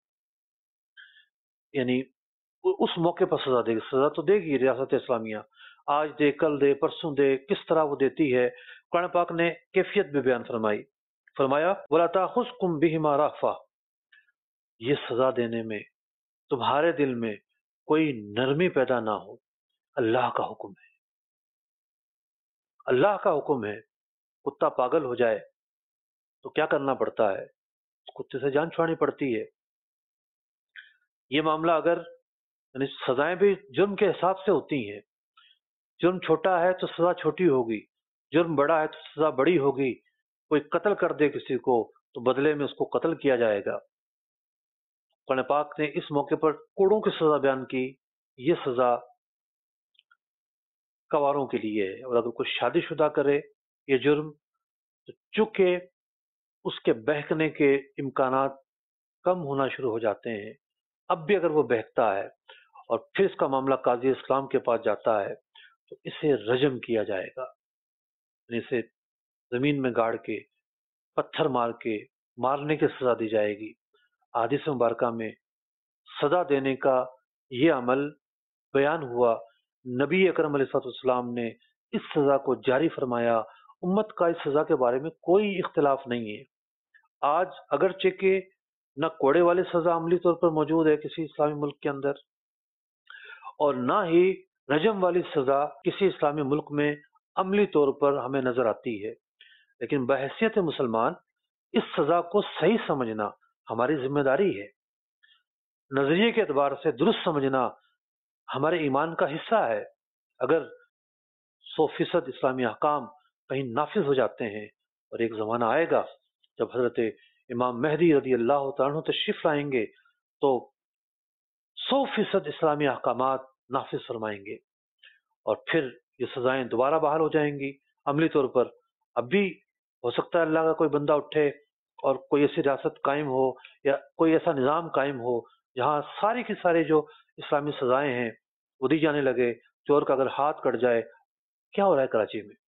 یعنی اس موقع پر سزا دے گی. سزا تو دے گی ریاست اسلامیہ، آج دے کل دے پرسوں دے، کس طرح وہ دیتی ہے. قرآن پاک نے کیفیت بھی بیان فرمائی. فرمایا وَلَا تَأْخُذْكُمْ بِهِمَا رَأْفَةٌ، یہ سزا دینے میں تمہارے دل میں کوئی نرمی پیدا نہ ہو. اللہ کا حکم ہے، اللہ کا حکم ہے. کتا پاگل ہو جائے تو کیا کرنا پڑتا ہے؟ اس کتے سے جان چھڑانی پڑتی ہے. یہ معاملہ اگر یعنی سزائیں بھی جرم کے حساب سے ہوتی ہیں، جرم چھوٹا ہے تو سزا چھوٹی ہوگی، جرم بڑا ہے تو سزا بڑی ہوگی۔ کوئی قتل کر دے کسی کو تو بدلے میں اس کو قتل کیا جائے گا۔ قرآن پاک نے اس موقع پر کوڑوں کی سزا بیان کی، یہ سزا کواروں کے لیے ہے، اور اگر کوئی شادی شدہ کرے یہ جرم تو چونکہ اس کے بہکنے کے امکانات کم ہونا شروع ہو جاتے ہیں، اب بھی اگر وہ بہکتا ہے اور پھر اس کا معاملہ قاضی اسلام کے پاس جاتا ہے تو اسے رجم کیا جائے گا، یعنی اسے زمین میں گاڑ کے پتھر مار کے مارنے کی سزا دی جائے گی۔ احادیث مبارکہ میں سزا دینے کا یہ عمل بیان ہوا، نبی اکرم علیہ الصلوۃ والسلام نے اس سزا کو جاری فرمایا، امت کا اس سزا کے بارے میں کوئی اختلاف نہیں ہے۔ آج اگرچہ کہ نہ کوڑے والی سزا عملی طور پر موجود ہے کسی اسلامی ملک کے اندر، اور نہ ہی رجم والی سزا کسی اسلامی ملک میں عملی طور پر ہمیں نظر آتی ہے، لیکن بحیثیت مسلمان اس سزا کو صحیح سمجھنا ہماری ذمہ داری ہے، نظریے کے اعتبار سے درست سمجھنا ہمارے ایمان کا حصہ ہے۔ اگر سو فیصد اسلامی احکام کہیں نافذ ہو جاتے ہیں، اور ایک زمانہ آئے گا جب حضرت امام مہدی رضی اللہ تعالیٰ عنہ تشریف لائیں گے تو سو فیصد اسلامی احکامات نافذ فرمائیں گے، اور پھر یہ سزائیں دوبارہ بحال ہو جائیں گی عملی طور پر۔ اب بھی ہو سکتا ہے اللہ کا کوئی بندہ اٹھے اور کوئی ایسی ریاست قائم ہو یا کوئی ایسا نظام قائم ہو جہاں ساری کی ساری جو اسلامی سزائیں ہیں وہ دی جانے لگے۔ چور کا اگر ہاتھ کٹ جائے، کیا ہو رہا ہے کراچی میں،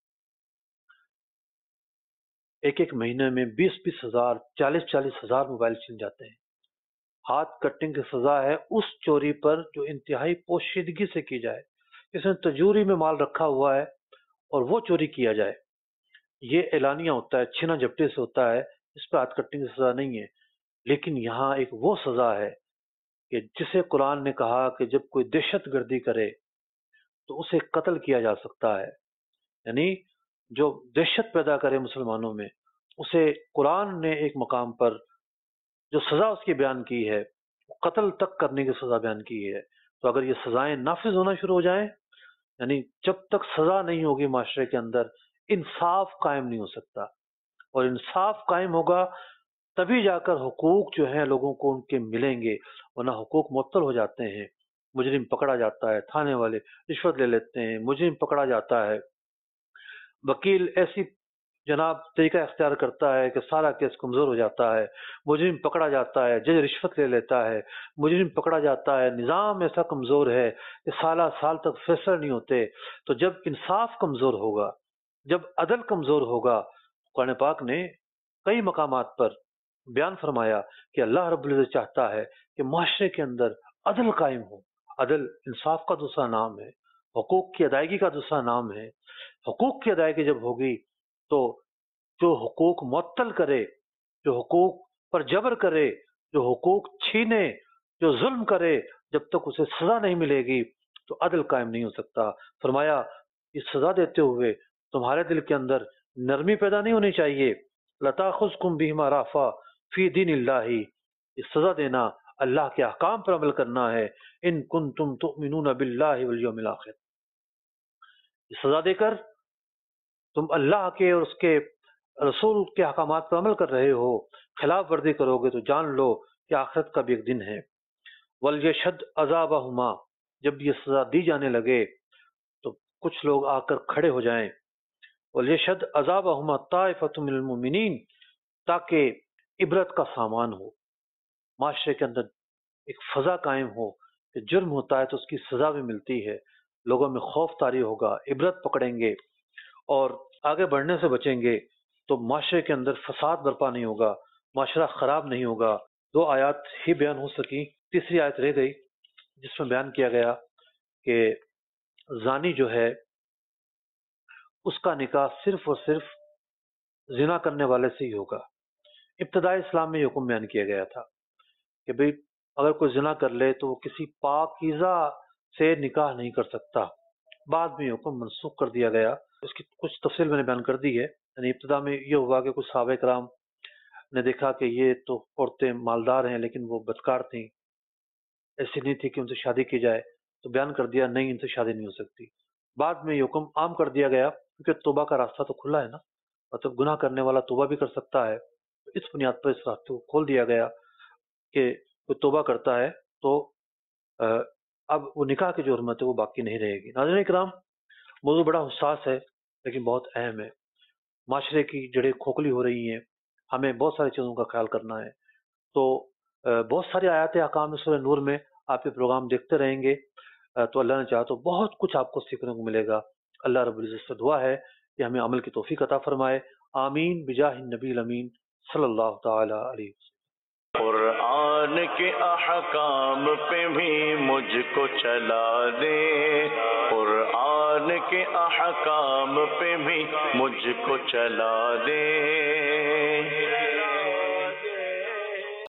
ایک ایک مہینے میں بیس بیس ہزار چالیس چالیس ہزار موبائل چھن جاتے ہیں۔ ہاتھ کٹنے کی سزا ہے اس چوری پر جو انتہائی پوشیدگی سے کی جائے، اس نے تجوری میں مال رکھا ہوا ہے اور وہ چوری کیا جائے، یہ اعلانیہ ہوتا ہے، چھینا جھپٹی سے ہوتا ہے، اس پہ ہاتھ کٹنے کی سزا نہیں ہے۔ لیکن یہاں ایک وہ سزا ہے کہ جسے قرآن نے کہا کہ جب کوئی دہشت گردی کرے تو اسے قتل کیا جا سکتا ہے، یعنی جو دہشت پیدا کرے مسلمانوں میں، اسے قرآن نے ایک مقام پر جو سزا اس کی بیان کی ہے قتل تک کرنے کی سزا بیان کی ہے۔ تو اگر یہ سزائیں نافذ ہونا شروع ہو جائیں، یعنی جب تک سزا نہیں ہوگی معاشرے کے اندر انصاف قائم نہیں ہو سکتا، اور انصاف قائم ہوگا تبھی جا کر حقوق جو ہیں لوگوں کو ان کے ملیں گے، ورنہ حقوق معطل ہو جاتے ہیں۔ مجرم پکڑا جاتا ہے، تھانے والے رشوت لے لیتے ہیں، مجرم پکڑا جاتا ہے، وکیل ایسی جناب طریقہ اختیار کرتا ہے کہ سارا کیس کمزور ہو جاتا ہے، مجرم پکڑا جاتا ہے، جج رشوت لے لیتا ہے، مجرم پکڑا جاتا ہے، نظام ایسا کمزور ہے کہ سالہ سال تک فیصلہ نہیں ہوتے۔ تو جب انصاف کمزور ہوگا، جب عدل کمزور ہوگا، قرآن پاک نے کئی مقامات پر بیان فرمایا کہ اللہ رب العزت چاہتا ہے کہ معاشرے کے اندر عدل قائم ہو۔ عدل انصاف کا دوسرا نام ہے، حقوق کی ادائیگی کا دوسرا نام ہے۔ حقوق کی ادائیگی جب ہوگی تو جو حقوق معطل کرے، جو حقوق پر جبر کرے، جو حقوق چھینے، جو ظلم کرے، جب تک اسے سزا نہیں ملے گی تو عدل قائم نہیں ہو سکتا۔ فرمایا اس سزا دیتے ہوئے تمہارے دل کے اندر نرمی پیدا نہیں ہونی چاہیے۔ لَتَأْخُذْكُمْ بِهِمَا رَأْفَةٌ فِي دِينِ اللَّهِ، اس سزا دینا اللہ کے احکام پر عمل کرنا ہے۔ ان کنتم تؤمنون باللہ والیوم الآخر، یہ سزا دے کر تم اللہ کے اور اس کے رسول کے احکامات پر عمل کر رہے ہو، خلاف ورزی کرو گے تو جان لو کہ آخرت کا بھی ایک دن ہے۔ وَلْيَشْهَدْ عَذَابَهُمَا، جب یہ سزا دی جانے لگے تو کچھ لوگ آ کر کھڑے ہو جائیں، وَلْيَشْهَدْ عَذَابَهُمَا طَائِفَةٌ مِّنَ الْمُؤْمِنِينَ، تاکہ عبرت کا سامان ہو، معاشرے کے اندر ایک فضا قائم ہو کہ جرم ہوتا ہے تو اس کی سزا بھی ملتی ہے، لوگوں میں خوف طاری ہوگا، عبرت پکڑیں گے اور آگے بڑھنے سے بچیں گے، تو معاشرے کے اندر فساد برپا نہیں ہوگا، معاشرہ خراب نہیں ہوگا۔ دو آیات ہی بیان ہو سکی، تیسری آیت رہ گئی جس میں بیان کیا گیا کہ زانی جو ہے اس کا نکاح صرف اور صرف زنا کرنے والے سے ہی ہوگا۔ ابتدائی اسلام میں یہ حکم بیان کیا گیا تھا کہ بھئی اگر کوئی زنا کر لے تو وہ کسی پاکیزہ سے نکاح نہیں کر سکتا۔ بعد میں یہ حکم منسوخ کر دیا گیا، اس کی کچھ تفصیل میں نے بیان کر دی ہے۔ یعنی ابتدا میں یہ ہوا کہ کچھ صحابہ کرام نے دیکھا کہ یہ تو عورتیں مالدار ہیں لیکن وہ بدکار تھیں، ایسی نہیں تھی کہ ان سے شادی کی جائے، تو بیان کر دیا نہیں ان سے شادی نہیں ہو سکتی۔ بعد میں یہ حکم عام کر دیا گیا کیونکہ توبہ کا راستہ تو کھلا ہے نا، مطلب گناہ کرنے والا توبہ بھی کر سکتا ہے، اس بنیاد پر اس راستے کو کھول دیا گیا کہ کوئی توبہ کرتا ہے تو اب وہ نکاح کی جو حرمت ہے وہ باقی نہیں رہے گی۔ ناظرین کرام، موضوع بڑا حساس ہے لیکن بہت اہم ہے۔ معاشرے کی جڑیں کھوکھلی ہو رہی ہیں، ہمیں بہت ساری چیزوں کا خیال کرنا ہے۔ تو بہت ساری آیات احکام سورہ نور میں آپ یہ پروگرام دیکھتے رہیں گے تو اللہ نے چاہا تو بہت کچھ آپ کو سیکھنے کو ملے گا۔ اللہ رب العزت سے دعا ہے کہ ہمیں عمل کی توفیق عطا فرمائے۔ آمین بجاہ النبی الامین صلی اللہ تعالی علیہ وسلم۔ قرآن کے احکام پہ بھی مجھ کو چلا دے، قرآن کے احکام پہ بھی مجھ کو چلا دے۔